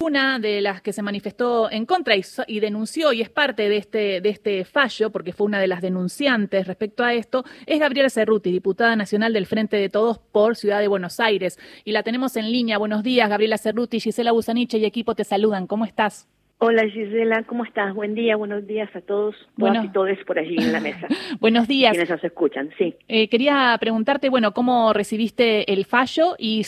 una de las que se manifestó en contra y denunció y es parte de este fallo, porque fue una de las denunciantes respecto a esto, es Gabriela Cerruti, diputada nacional del Frente de Todos por Ciudad de Buenos Aires. Y la tenemos en línea. Buenos días, Gabriela Cerruti, Gisela Busaniche y equipo te saludan. ¿Cómo estás? Hola Gisela, ¿cómo estás? Buen día, buenos días a todos, todas y todes por allí en la mesa. Buenos días. Quienes nos escuchan, sí. Quería preguntarte, ¿cómo recibiste el fallo y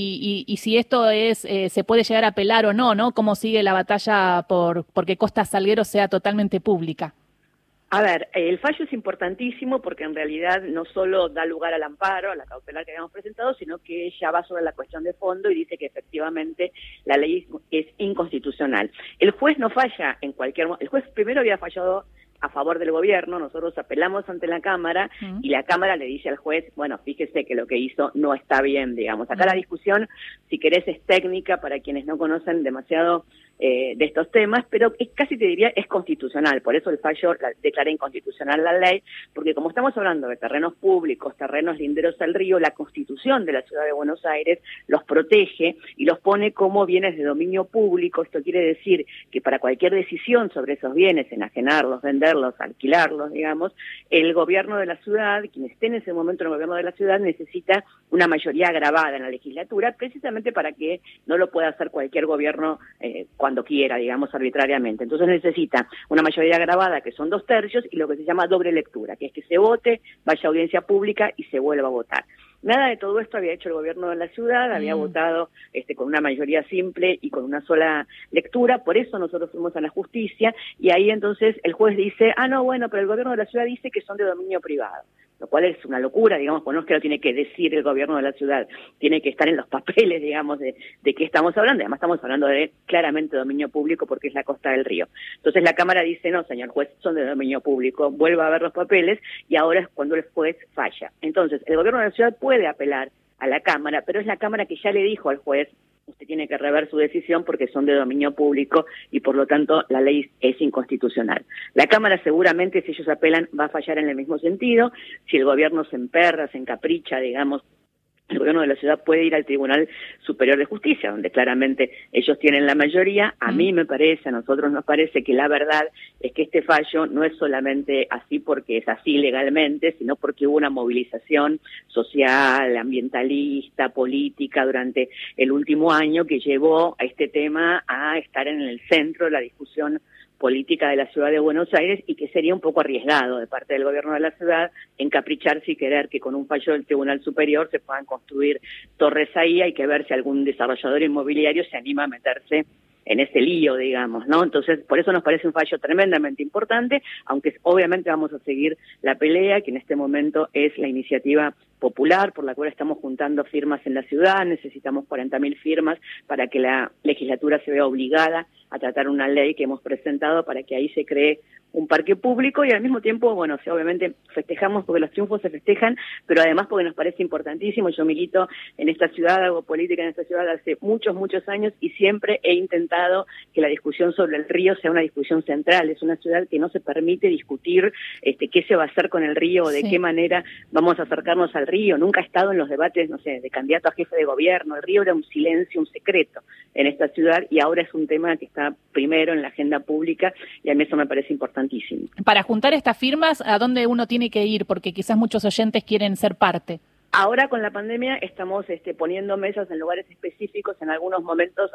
si esto se puede llegar a apelar o no, ¿no? ¿Cómo sigue la batalla porque Costa Salguero sea totalmente pública? A ver, el fallo es importantísimo porque en realidad no solo da lugar al amparo, a la cautelar que habíamos presentado, sino que ya va sobre la cuestión de fondo y dice que efectivamente la ley es inconstitucional. El juez no falla en cualquier momento. El juez primero había fallado a favor del gobierno, nosotros apelamos ante la Cámara y la Cámara le dice al juez, bueno, fíjese que lo que hizo no está bien, digamos. Acá la discusión, si querés, es técnica para quienes no conocen demasiado de estos temas, pero casi te diría es constitucional, por eso el fallo declara inconstitucional la ley, porque como estamos hablando de terrenos públicos, terrenos linderos al río, la Constitución de la Ciudad de Buenos Aires los protege y los pone como bienes de dominio público. Esto quiere decir que para cualquier decisión sobre esos bienes, enajenarlos, venderlos, alquilarlos, digamos, el gobierno de la ciudad, quien esté en ese momento en el gobierno de la ciudad, necesita una mayoría agravada en la legislatura, precisamente para que no lo pueda hacer cualquier gobierno cuando quiera, digamos, arbitrariamente. Entonces necesita una mayoría agravada, que son 2/3, y lo que se llama doble lectura, que es que se vote, vaya a audiencia pública y se vuelva a votar. Nada de todo esto había hecho el gobierno de la ciudad, había votado con una mayoría simple y con una sola lectura, por eso nosotros fuimos a la justicia, y ahí entonces el juez dice, no, bueno, pero el gobierno de la ciudad dice que son de dominio privado, lo cual es una locura, digamos, pues no es que lo tiene que decir el gobierno de la ciudad, tiene que estar en los papeles, digamos, de qué estamos hablando, además estamos hablando de claramente dominio público porque es la costa del río. Entonces la Cámara dice, no, señor juez, son de dominio público, vuelva a ver los papeles, y ahora es cuando el juez falla. Entonces, el gobierno de la ciudad puede apelar a la Cámara, pero es la Cámara que ya le dijo al juez, usted tiene que rever su decisión porque son de dominio público y por lo tanto la ley es inconstitucional. La Cámara seguramente, si ellos apelan, va a fallar en el mismo sentido. Si el gobierno se emperra, se encapricha, digamos, el gobierno de la ciudad puede ir al Tribunal Superior de Justicia, donde claramente ellos tienen la mayoría. A mí me parece, a nosotros nos parece que la verdad es que este fallo no es solamente así porque es así legalmente, sino porque hubo una movilización social, ambientalista, política durante el último año que llevó a este tema a estar en el centro de la discusión política de la Ciudad de Buenos Aires, y que sería un poco arriesgado de parte del gobierno de la ciudad encapricharse y querer que con un fallo del Tribunal Superior se puedan construir torres ahí. Hay que ver si algún desarrollador inmobiliario se anima a meterse en ese lío, digamos, ¿no? Entonces, por eso nos parece un fallo tremendamente importante, aunque obviamente vamos a seguir la pelea, que en este momento es la iniciativa popular por la cual estamos juntando firmas en la ciudad. Necesitamos 40.000 firmas para que la legislatura se vea obligada a tratar una ley que hemos presentado para que ahí se cree un parque público, y al mismo tiempo, bueno, sí, obviamente festejamos porque los triunfos se festejan, pero además porque nos parece importantísimo. Yo milito en esta ciudad, hago política en esta ciudad hace muchos, muchos años, y siempre he intentado que la discusión sobre el río sea una discusión central. Es una ciudad que no se permite discutir qué se va a hacer con el río o de qué manera vamos a acercarnos al río. Nunca ha estado en los debates, no sé, de candidato a jefe de gobierno. El río era un silencio, un secreto en esta ciudad, y ahora es un tema que está primero en la agenda pública, y a mí eso me parece importantísimo. Para juntar estas firmas, ¿a dónde uno tiene que ir? Porque quizás muchos oyentes quieren ser parte. Ahora con la pandemia estamos poniendo mesas en lugares específicos, en algunos momentos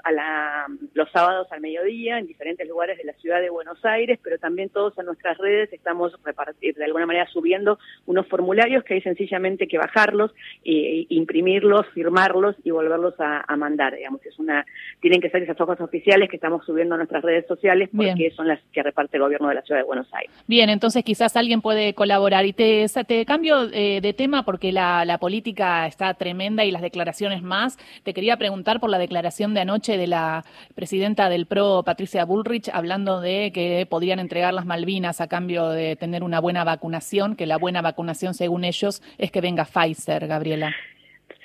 los sábados al mediodía, en diferentes lugares de la ciudad de Buenos Aires, pero también todos en nuestras redes estamos de alguna manera subiendo unos formularios que hay sencillamente que bajarlos, imprimirlos, firmarlos y volverlos a mandar. Digamos, tienen que ser esas hojas oficiales que estamos subiendo a nuestras redes sociales, porque Bien. Son las que reparte el gobierno de la ciudad de Buenos Aires. Bien, entonces quizás alguien puede colaborar. Y te cambio de tema porque la política está tremenda y las declaraciones más. Te quería preguntar por la declaración de anoche de la presidenta del PRO, Patricia Bullrich, hablando de que podrían entregar las Malvinas a cambio de tener una buena vacunación, que la buena vacunación, según ellos, es que venga Pfizer, Gabriela.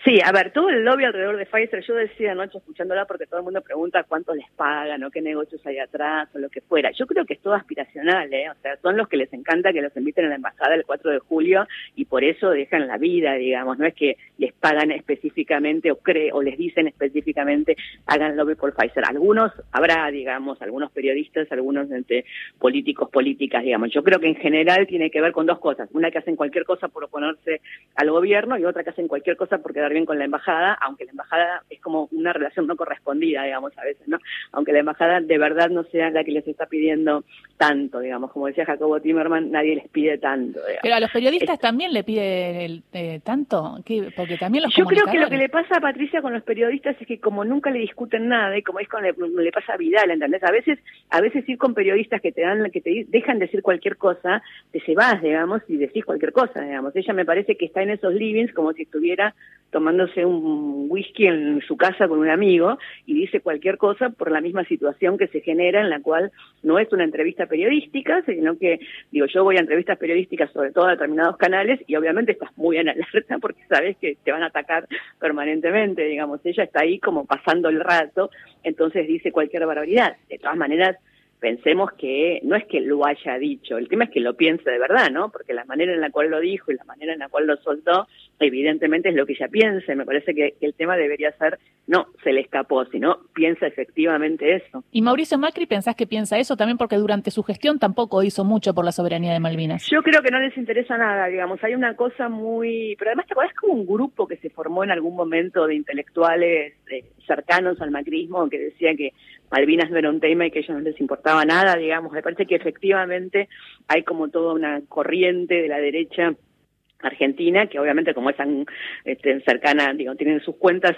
Sí, a ver, todo el lobby alrededor de Pfizer, yo decía anoche escuchándola porque todo el mundo pregunta cuánto les pagan o qué negocios hay atrás o lo que fuera. Yo creo que es todo aspiracional, o sea, son los que les encanta que los inviten a la embajada el 4 de julio y por eso dejan la vida, digamos, no es que les pagan específicamente o les dicen específicamente hagan lobby por Pfizer. Algunos, habrá, digamos, algunos periodistas, algunos políticos, políticas, digamos. Yo creo que en general tiene que ver con dos cosas, una que hacen cualquier cosa por oponerse al gobierno y otra que hacen cualquier cosa por quedar bien con la embajada, aunque la embajada es como una relación no correspondida, digamos, a veces, ¿no? Aunque la embajada de verdad no sea la que les está pidiendo tanto, digamos, como decía Jacobo Timerman, nadie les pide tanto, digamos. Pero a los periodistas también le pide tanto, porque también los Yo creo que comunicadores... lo que le pasa a Patricia con los periodistas es que como nunca le discuten nada, y como es con le pasa a Vidal, ¿entendés? A veces ir con periodistas que te dejan decir cualquier cosa, te cebás, digamos, y decís cualquier cosa, digamos. Ella me parece que está en esos livings como si estuviera tomándose un whisky en su casa con un amigo y dice cualquier cosa por la misma situación que se genera, en la cual no es una entrevista periodística, sino que, digo, yo voy a entrevistas periodísticas sobre todo a determinados canales y obviamente estás muy en alerta porque sabes que te van a atacar permanentemente, digamos. Ella está ahí como pasando el rato, entonces dice cualquier barbaridad. De todas maneras, pensemos que no es que lo haya dicho, el tema es que lo piense de verdad, ¿no? Porque la manera en la cual lo dijo y la manera en la cual lo soltó, evidentemente es lo que ella piensa, y me parece que el tema debería ser, no se le escapó, sino piensa efectivamente eso. ¿Y Mauricio Macri pensás que piensa eso también porque durante su gestión tampoco hizo mucho por la soberanía de Malvinas? Yo creo que no les interesa nada, digamos, hay una cosa muy... Pero además, ¿te acuerdas como un grupo que se formó en algún momento de intelectuales cercanos al macrismo que decían que Malvinas no era un tema y que a ellos no les importaba nada, digamos? Me parece que efectivamente hay como toda una corriente de la derecha argentina, que obviamente como es tan cercana, digo, tienen sus cuentas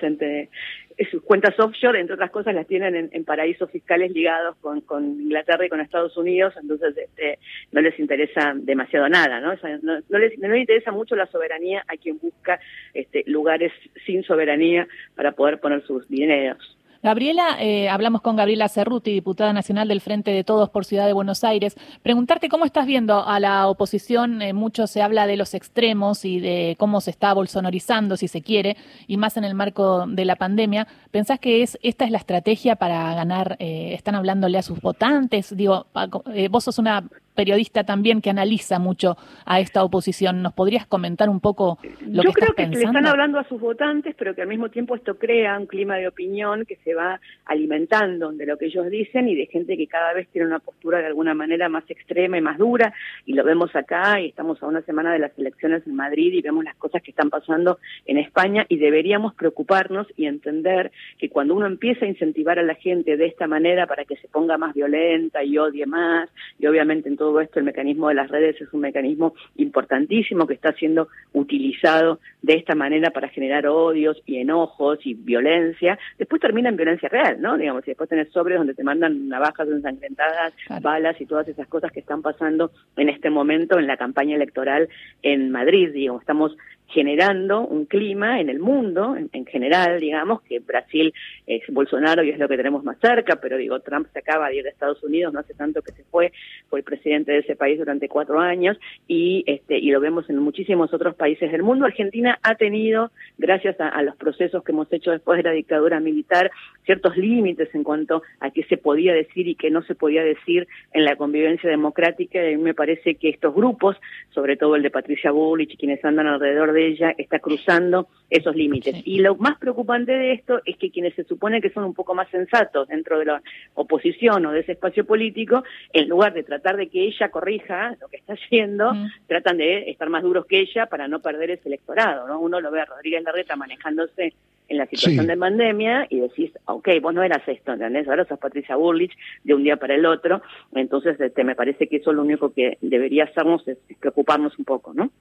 sus cuentas offshore, entre otras cosas las tienen en paraísos fiscales ligados con Inglaterra y con Estados Unidos, entonces no les interesa demasiado nada, ¿no? O sea, no les interesa mucho la soberanía a quien busca lugares sin soberanía para poder poner sus dineros. Gabriela, hablamos con Gabriela Cerruti, diputada nacional del Frente de Todos por Ciudad de Buenos Aires. Preguntarte cómo estás viendo a la oposición. Mucho se habla de los extremos y de cómo se está bolsonarizando, si se quiere, y más en el marco de la pandemia. ¿Pensás que esta es la estrategia para ganar? ¿Están hablándole a sus votantes? Digo, vos sos una periodista también que analiza mucho a esta oposición. ¿Nos podrías comentar un poco lo que estás pensando? Yo creo que le están hablando a sus votantes, pero que al mismo tiempo esto crea un clima de opinión que se va alimentando de lo que ellos dicen y de gente que cada vez tiene una postura de alguna manera más extrema y más dura, y lo vemos acá, y estamos a una semana de las elecciones en Madrid y vemos las cosas que están pasando en España, y deberíamos preocuparnos y entender que cuando uno empieza a incentivar a la gente de esta manera para que se ponga más violenta y odie más, y obviamente en todo esto el mecanismo de las redes es un mecanismo importantísimo que está siendo utilizado de esta manera para generar odios y enojos y violencia, después termina en violencia real, ¿no? Digamos, y después tenés sobres donde te mandan navajas ensangrentadas, claro, balas y todas esas cosas que están pasando en este momento en la campaña electoral en Madrid, digamos, estamos generando un clima en el mundo, en general, digamos, que Brasil es Bolsonaro y es lo que tenemos más cerca, pero digo, Trump se acaba de ir a Estados Unidos, no hace tanto que se fue el presidente de ese país durante 4 años, y lo vemos en muchísimos otros países del mundo. Argentina ha tenido, gracias a los procesos que hemos hecho después de la dictadura militar, ciertos límites en cuanto a qué se podía decir y qué no se podía decir en la convivencia democrática, y me parece que estos grupos, sobre todo el de Patricia Bullrich y quienes andan alrededor de ella, está cruzando esos límites. Sí. Y lo más preocupante de esto es que quienes se supone que son un poco más sensatos dentro de la oposición o de ese espacio político, en lugar de tratar de que ella corrija lo que está haciendo, tratan de estar más duros que ella para no perder ese electorado, ¿no? Uno lo ve a Rodríguez Larreta manejándose en la situación de pandemia y decís, ok, vos no eras esto, ¿entendés? Ahora sos Patricia Bullrich de un día para el otro, entonces me parece que eso lo único que debería hacernos es preocuparnos un poco, ¿no?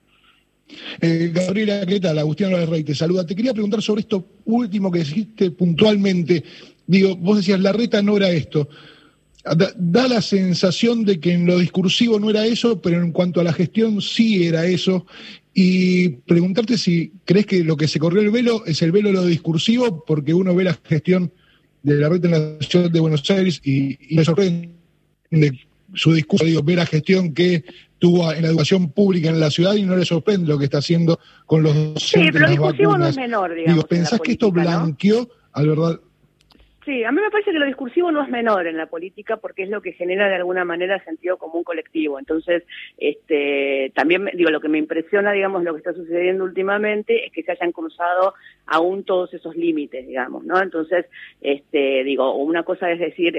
Gabriela, ¿qué tal? Agustín Rey te saluda. Te quería preguntar sobre esto último que dijiste puntualmente. Digo, vos decías, Larreta no era esto. Da la sensación de que en lo discursivo no era eso, pero en cuanto a la gestión sí era eso. Y preguntarte si crees que lo que se corrió el velo es el velo de lo discursivo, porque uno ve la gestión de Larreta en la ciudad de Buenos Aires y me sorprende su discurso, digo, ver la gestión que estuvo en la educación pública en la ciudad y no le sorprende lo que está haciendo con los docentes. Sí, pero el discursivo vacunas. No es menor, digamos. Digo, ¿pensás que esto blanqueó, ¿no? Al verdad? Sí, a mí me parece que lo discursivo no es menor en la política porque es lo que genera de alguna manera sentido común colectivo. Entonces, también digo, lo que me impresiona, digamos, lo que está sucediendo últimamente es que se hayan cruzado aún todos esos límites, digamos, ¿no? Entonces, digo, una cosa es decir,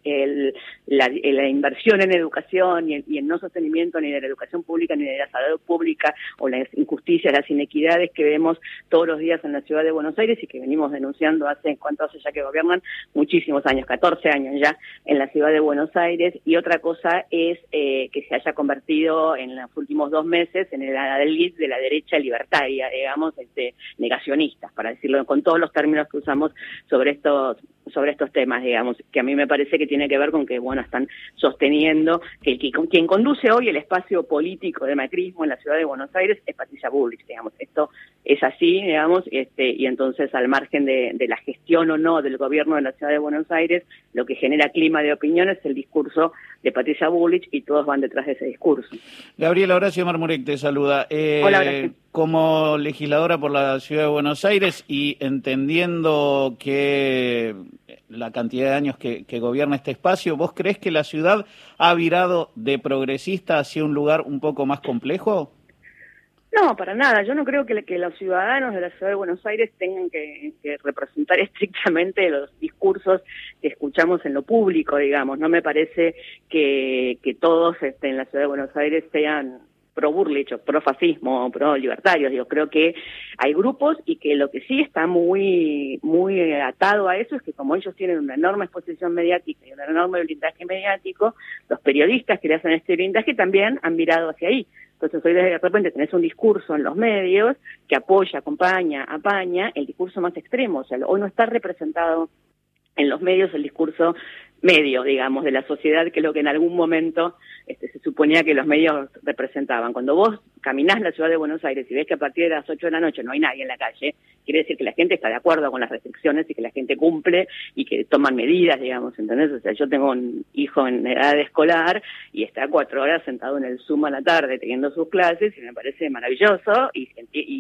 la inversión en educación y el no sostenimiento ni de la educación pública ni de la salud pública o las injusticias, las inequidades que vemos todos los días en la ciudad de Buenos Aires y que venimos denunciando ¿cuánto hace ya que gobiernan? Muchísimos años, 14 años ya en la ciudad de Buenos Aires, y otra cosa es que se haya convertido en los últimos 2 meses en el adalid de la derecha libertaria, digamos, negacionistas, para decirlo con todos los términos que usamos sobre estos temas, digamos, que a mí me parece que tiene que ver con que, bueno, están sosteniendo que quien conduce hoy el espacio político de macrismo en la ciudad de Buenos Aires es Patricia Bullrich, digamos, esto es así, digamos, y entonces al margen de la gestión o no del gobierno de la ciudad de Buenos Aires, lo que genera clima de opinión es el discurso de Patricia Bullrich y todos van detrás de ese discurso. Gabriela, Horacio Marmurek te saluda. Hola, Horacio. Como legisladora por la ciudad de Buenos Aires y entendiendo que la cantidad de años que gobierna este espacio, ¿vos creés que la ciudad ha virado de progresista hacia un lugar un poco más complejo? No, para nada. Yo no creo que los ciudadanos de la ciudad de Buenos Aires tengan que representar estrictamente los discursos que escuchamos en lo público, digamos. No me parece que todos en la ciudad de Buenos Aires sean pro Bullrich, pro fascismo, pro libertarios. Digo, creo que hay grupos y que lo que sí está muy atado a eso es que como ellos tienen una enorme exposición mediática y un enorme blindaje mediático, los periodistas que le hacen este blindaje también han mirado hacia ahí. Entonces hoy de repente tenés un discurso en los medios que apoya, acompaña, apaña el discurso más extremo. O sea, hoy no está representado en los medios el discurso medio, digamos, de la sociedad, que es lo que en algún momento se suponía que los medios representaban. Cuando vos caminás la ciudad de Buenos Aires y ves que a partir de las 8 de la noche no hay nadie en la calle, quiere decir que la gente está de acuerdo con las restricciones y que la gente cumple y que toman medidas, digamos, ¿entendés? O sea, yo tengo un hijo en edad escolar y está 4 horas sentado en el Zoom a la tarde teniendo sus clases y me parece maravilloso y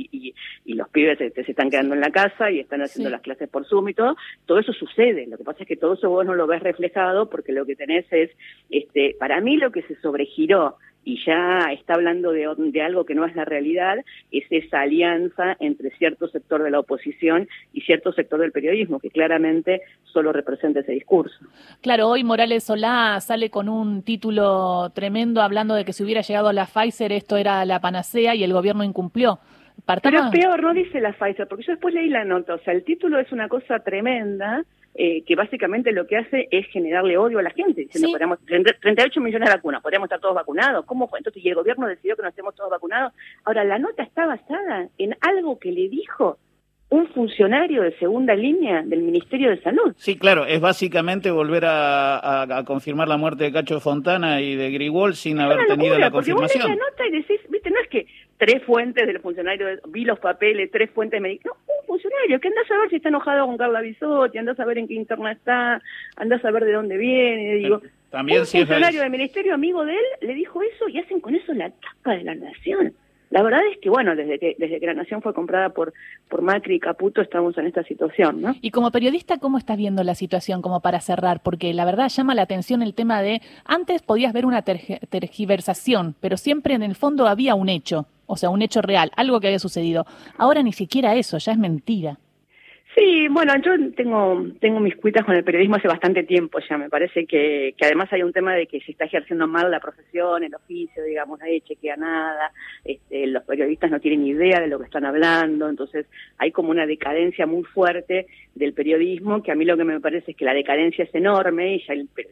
los pibes se están quedando en la casa y están haciendo las clases por Zoom y todo eso sucede. Lo que pasa es que todo eso vos no lo ves reflejado porque lo que tenés es, para mí lo que se sobregiró y ya está hablando de algo que no es la realidad, es esa alianza entre cierto sector de la oposición y cierto sector del periodismo, que claramente solo representa ese discurso. Claro, hoy Morales Solá sale con un título tremendo hablando de que si hubiera llegado a la Pfizer esto era la panacea y el gobierno incumplió. Pero es peor, no dice la Pfizer, porque yo después leí la nota, o sea, el título es una cosa tremenda, que básicamente lo que hace es generarle odio a la gente, diciendo, podemos, 38 millones de vacunas, podríamos estar todos vacunados, ¿cómo fue? Entonces, y el gobierno decidió que no estemos todos vacunados. Ahora, la nota está basada en algo que le dijo un funcionario de segunda línea del Ministerio de Salud. Sí, claro, es básicamente volver a confirmar la muerte de Cacho Fontana y de Grigol sin haber tenido la confirmación. Porque vos lees la nota y decís, viste, no es que 3 fuentes del funcionario, vi los papeles, 3 fuentes me dijeron, no, un funcionario que andás a ver si está enojado con Carla Bisotti, andás a ver en qué interna está, andás a ver de dónde viene, digo, también un funcionario del ministerio amigo de él le dijo eso y hacen con eso la tapa de la nación. La verdad es que, bueno, desde que la Nación fue comprada por Macri y Caputo estamos en esta situación, ¿no? Y como periodista, ¿cómo estás viendo la situación como para cerrar? Porque la verdad llama la atención el tema de, antes podías ver una tergiversación, pero siempre en el fondo había un hecho, o sea, un hecho real, algo que había sucedido. Ahora ni siquiera eso, ya es mentira. Sí, bueno, yo tengo mis cuitas con el periodismo hace bastante tiempo ya. Me parece que además hay un tema de que se está ejerciendo mal la profesión, el oficio, digamos, nadie chequea nada, los periodistas no tienen idea de lo que están hablando, entonces hay como una decadencia muy fuerte del periodismo, que a mí lo que me parece es que la decadencia es enorme y ya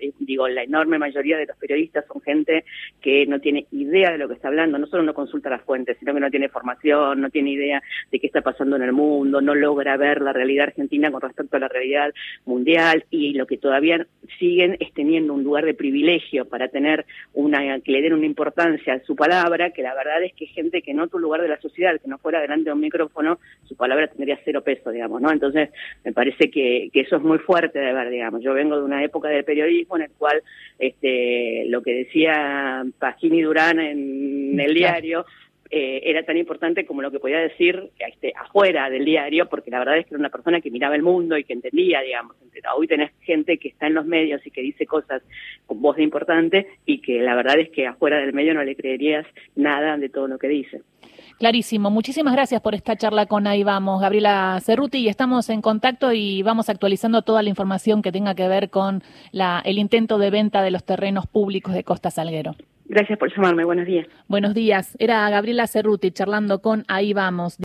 la enorme mayoría de los periodistas son gente que no tiene idea de lo que está hablando, no solo no consulta las fuentes, sino que no tiene formación, no tiene idea de qué está pasando en el mundo, no logra ver la realidad realidad argentina con respecto a la realidad mundial, y lo que todavía siguen es teniendo un lugar de privilegio para tener que le den una importancia a su palabra, que la verdad es que gente que en otro lugar de la sociedad, que no fuera delante de un micrófono, su palabra tendría 0 pesos, digamos, ¿no? Entonces, me parece que eso es muy fuerte de ver, digamos. Yo vengo de una época del periodismo en el cual lo que decía Pagini Durán en el diario era tan importante como lo que podía decir afuera del diario, porque la verdad es que era una persona que miraba el mundo y que entendía, digamos. Hoy tenés gente que está en los medios y que dice cosas con voz de importante, y que la verdad es que afuera del medio no le creerías nada de todo lo que dice. Clarísimo. Muchísimas gracias por esta charla con Ahí Vamos, Gabriela Cerruti, y estamos en contacto y vamos actualizando toda la información que tenga que ver con el intento de venta de los terrenos públicos de Costa Salguero. Gracias por llamarme. Buenos días. Buenos días. Era Gabriela Cerruti charlando con Ahí Vamos.